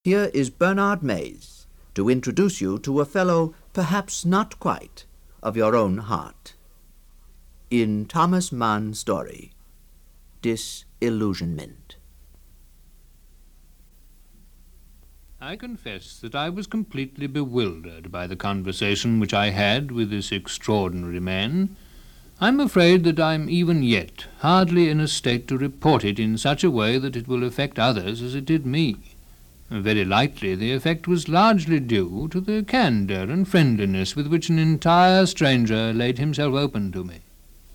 Here is Bernard Mays to introduce you to a fellow perhaps not quite of your own heart. In Thomas Mann's story, Disillusionment. I confess that I was completely bewildered by the conversation which I had with this extraordinary man. I'm afraid that I'm even yet hardly in a state to report it in such a way that it will affect others as it did me. Very likely the effect was largely due to the candour and friendliness with which an entire stranger laid himself open to me.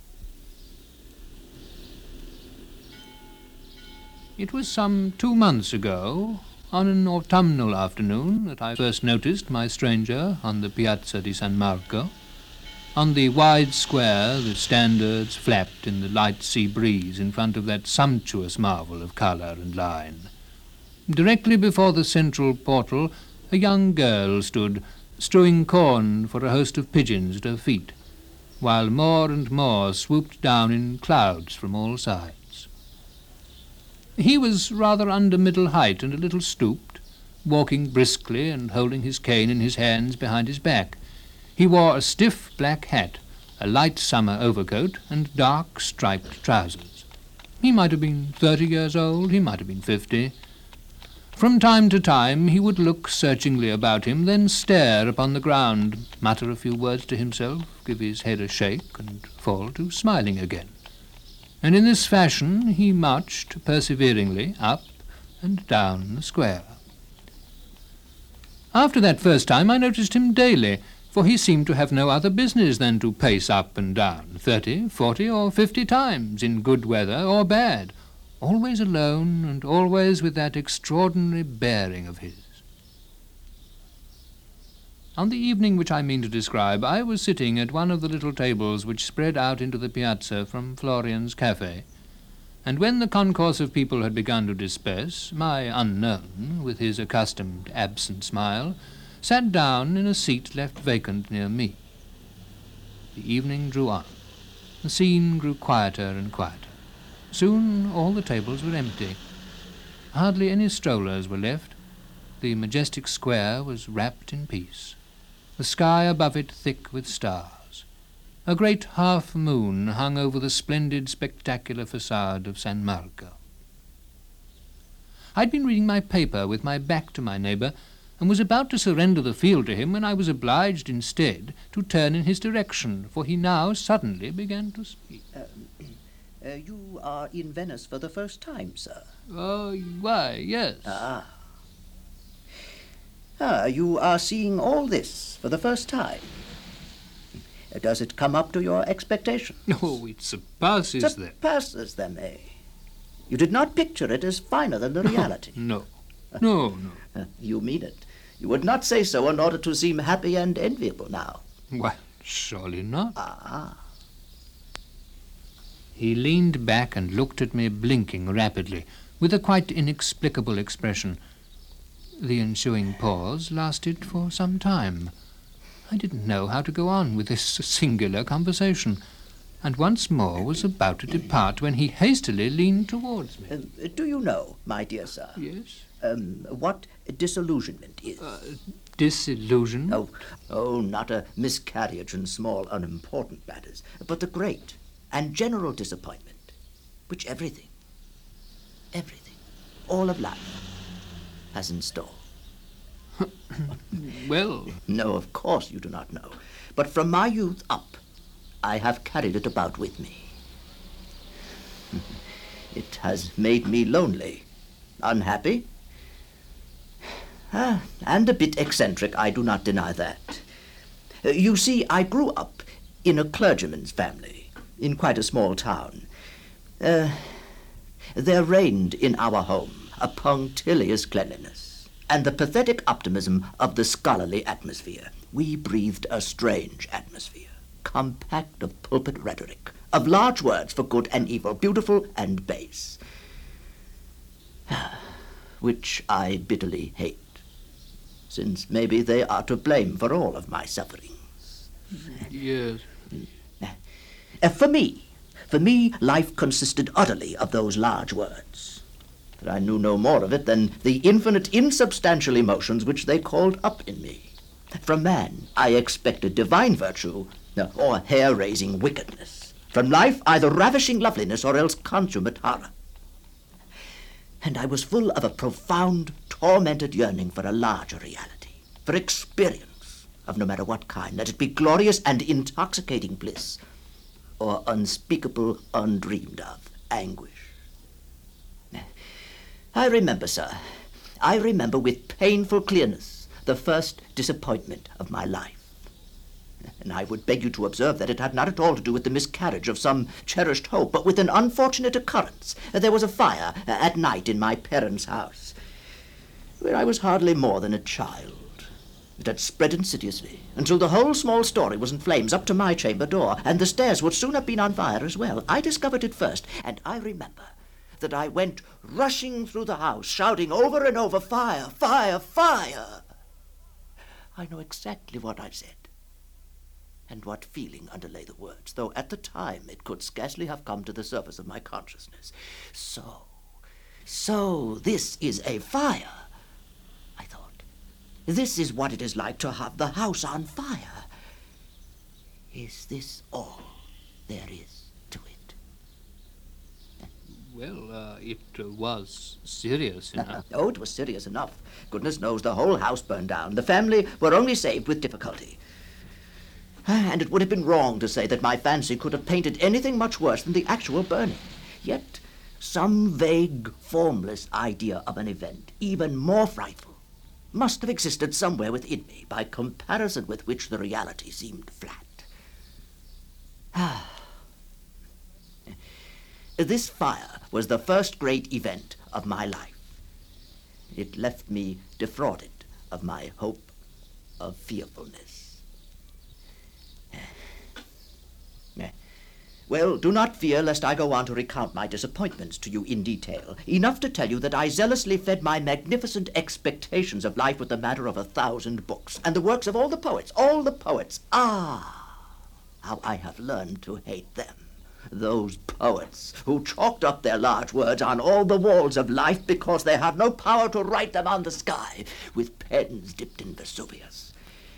It was some 2 months ago, on an autumnal afternoon, that I first noticed my stranger on the Piazza di San Marco. On the wide square the standards flapped in the light sea breeze in front of that sumptuous marvel of colour and line. Directly before the central portal a young girl stood, strewing corn for a host of pigeons at her feet, while more and more swooped down in clouds from all sides. He was rather under middle height and a little stooped, walking briskly and holding his cane in his hands behind his back. He wore a stiff black hat, a light summer overcoat, and dark striped trousers. He might have been 30 years old, he might have been 50. From time to time he would look searchingly about him, then stare upon the ground, mutter a few words to himself, give his head a shake, and fall to smiling again. And in this fashion he marched perseveringly up and down the square. After that first time I noticed him daily, for he seemed to have no other business than to pace up and down 30, 40, or 50 times, in good weather or bad, always alone and always with that extraordinary bearing of his. On the evening which I mean to describe, I was sitting at one of the little tables which spread out into the piazza from Florian's cafe, and when the concourse of people had begun to disperse, my unknown, with his accustomed absent smile, sat down in a seat left vacant near me. The evening drew on. The scene grew quieter and quieter. Soon all the tables were empty. Hardly any strollers were left. The majestic square was wrapped in peace, the sky above it thick with stars. A great half-moon hung over the splendid, spectacular facade of San Marco. I'd been reading my paper with my back to my neighbour, and was about to surrender the field to him when I was obliged instead to turn in his direction, for he now suddenly began to speak. You are in Venice for the first time, sir? Why, yes. You are seeing all this for the first time. Does it come up to your expectations? Oh, it surpasses them. Surpasses them, eh? You did not picture it as finer than the reality. No. You mean it. You would not say so in order to seem happy and enviable now. Why, surely not. He leaned back and looked at me, blinking rapidly, with a quite inexplicable expression. The ensuing pause lasted for some time. I didn't know how to go on with this singular conversation, and once more was about to depart when he hastily leaned towards me. Do you know, my dear sir? Yes? What disillusionment is? Disillusion? Oh, not a miscarriage in small, unimportant matters, but the great and general disappointment, which everything, all of life, has in store. Well... No, of course you do not know. But from my youth up, I have carried it about with me. It has made me lonely, unhappy, and a bit eccentric, I do not deny that. You see, I grew up in a clergyman's family, in quite a small town. There reigned in our home a punctilious cleanliness, and the pathetic optimism of the scholarly atmosphere. We breathed a strange atmosphere, compact of pulpit rhetoric, of large words for good and evil, beautiful and base, which I bitterly hate, since maybe they are to blame for all of my sufferings. Yes. For me, life consisted utterly of those large words. but I knew no more of it than the infinite insubstantial emotions which they called up in me. From man, I expected divine virtue, or hair-raising wickedness. From life, either ravishing loveliness or else consummate horror. And I was full of a profound, tormented yearning for a larger reality, for experience of no matter what kind, let it be glorious and intoxicating bliss, or unspeakable, undreamed of anguish. I remember, sir, I remember with painful clearness the first disappointment of my life. And I would beg you to observe that it had not at all to do with the miscarriage of some cherished hope, but with an unfortunate occurrence. There was a fire at night in my parents' house, where I was hardly more than a child. It had spread insidiously until the whole small story was in flames up to my chamber door, and the stairs would soon have been on fire as well. I discovered it first, and I remember that I went rushing through the house, shouting over and over, "Fire, fire, fire!" I know exactly what I said, and what feeling underlay the words, though at the time it could scarcely have come to the surface of my consciousness. So this is a fire, I thought. This is what it is like to have the house on fire. Is this all there is to it? Well, it was serious enough. Oh, it was serious enough. Goodness knows the whole house burned down. The family were only saved with difficulty. And it would have been wrong to say that my fancy could have painted anything much worse than the actual burning. Yet some vague, formless idea of an event, even more frightful, must have existed somewhere within me, by comparison with which the reality seemed flat. This fire was the first great event of my life. It left me defrauded of my hope of fearfulness. Well, do not fear lest I go on to recount my disappointments to you in detail. Enough to tell you that I zealously fed my magnificent expectations of life with the matter of 1,000 books, and the works of all the poets, all the poets. Ah, how I have learned to hate them. Those poets who chalked up their large words on all the walls of life because they have no power to write them on the sky with pens dipped in Vesuvius.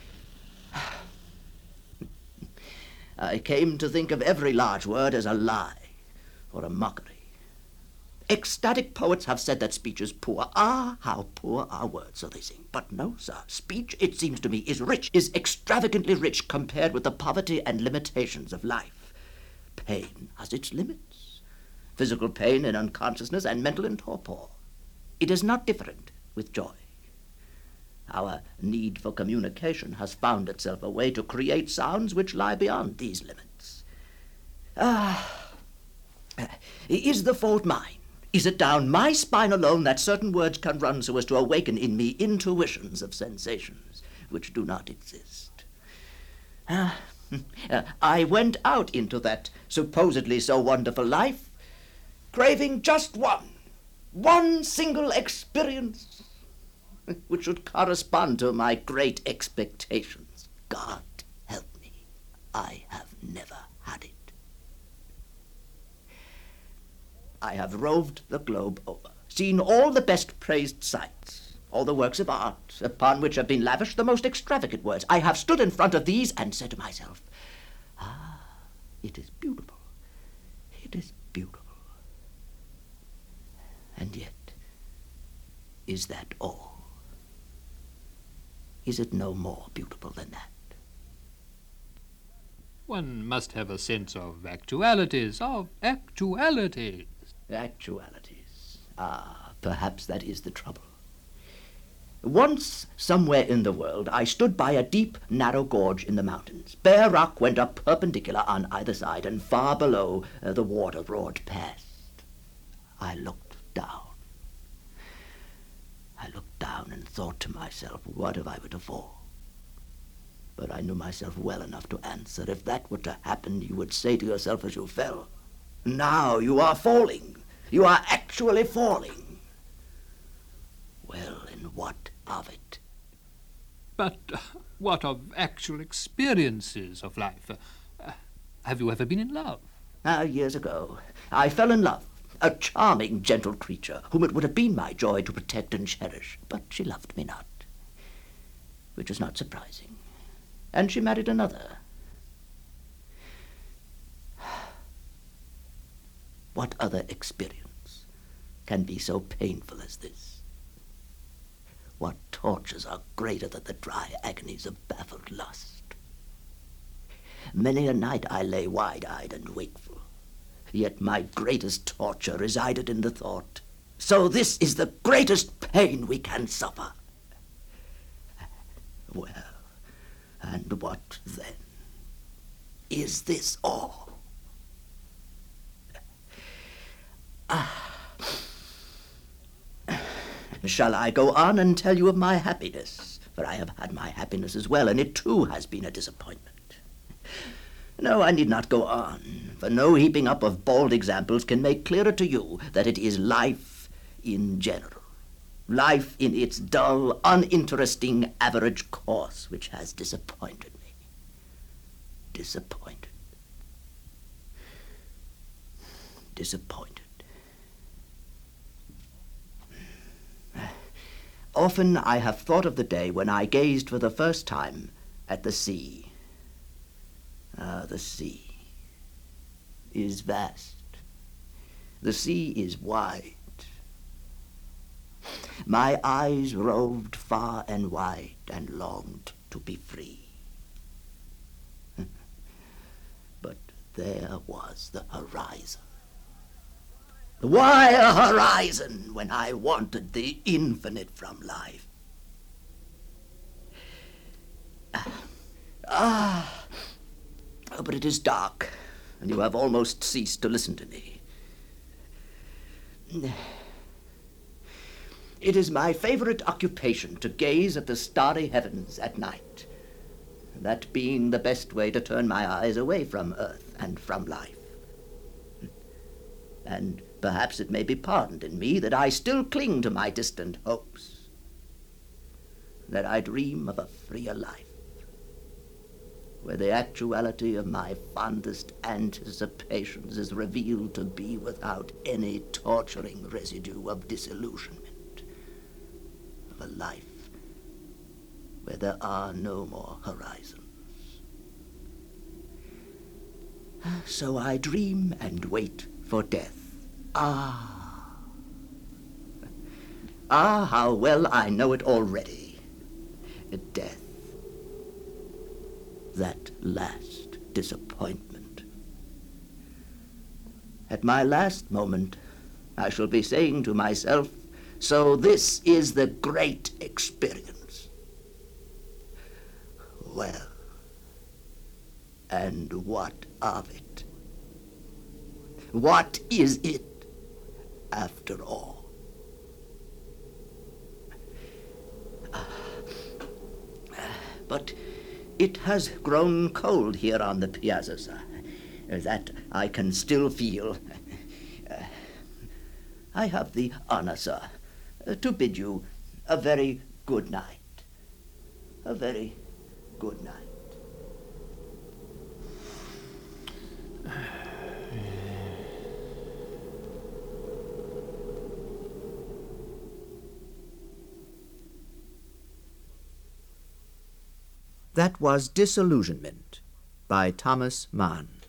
I came to think of every large word as a lie or a mockery. Ecstatic poets have said that speech is poor. Ah, how poor are words, so they sing. But no, sir, speech, it seems to me, is rich, is extravagantly rich compared with the poverty and limitations of life. Pain has its limits. Physical pain in unconsciousness and mental in torpor. It is not different with joy. Our need for communication has found itself a way to create sounds which lie beyond these limits. Is the fault mine? Is it down my spine alone that certain words can run so as to awaken in me intuitions of sensations which do not exist? I went out into that supposedly so wonderful life, craving just one single experience which should correspond to my great expectations. God help me, I have never had it. I have roved the globe over, seen all the best praised sights, all the works of art upon which have been lavished the most extravagant words. I have stood in front of these and said to myself, it is beautiful, it is beautiful. And yet, is that all? Is it no more beautiful than that? One must have a sense of actualities, Actualities. Perhaps that is the trouble. Once, somewhere in the world, I stood by a deep, narrow gorge in the mountains. Bare rock went up perpendicular on either side, and far below the water roared past. I looked down. I looked down and thought to myself, what if I were to fall? But I knew myself well enough to answer, if that were to happen, you would say to yourself as you fell, now you are falling. You are actually falling. Well, and what of it? But what of actual experiences of life? Have you ever been in love? Years ago, I fell in love. A charming, gentle creature, whom it would have been my joy to protect and cherish, but she loved me not, which is not surprising, and she married another. What other experience can be so painful as this? What tortures are greater than the dry agonies of baffled lust? Many a night I lay wide-eyed and wakeful, yet my greatest torture resided in the thought, so this is the greatest pain we can suffer. Well, and what then? Is this all? Shall I go on and tell you of my happiness? For I have had my happiness as well, and it too has been a disappointment. No, I need not go on, for no heaping up of bald examples can make clearer to you that it is life in general, life in its dull, uninteresting, average course, which has disappointed me. Disappointed. Often I have thought of the day when I gazed for the first time at the sea. Ah, the sea is vast. The sea is wide. My eyes roved far and wide and longed to be free. But there was the horizon. Why a horizon when I wanted the infinite from life? But it is dark, and you have almost ceased to listen to me. It is my favorite occupation to gaze at the starry heavens at night, that being the best way to turn my eyes away from earth and from life. And perhaps it may be pardoned in me that I still cling to my distant hopes, that I dream of a freer life, where the actuality of my fondest anticipations is revealed to be without any torturing residue of disillusionment, of a life where there are no more horizons. So I dream and wait for death. How well I know it already. Death. That last disappointment. At my last moment, I shall be saying to myself, so this is the great experience. Well, and what of it? What is it, after all? But it has grown cold here on the piazza, sir. That I can still feel. I have the honor, sir, to bid you a very good night. A very good night. That was Disillusionment by Thomas Mann.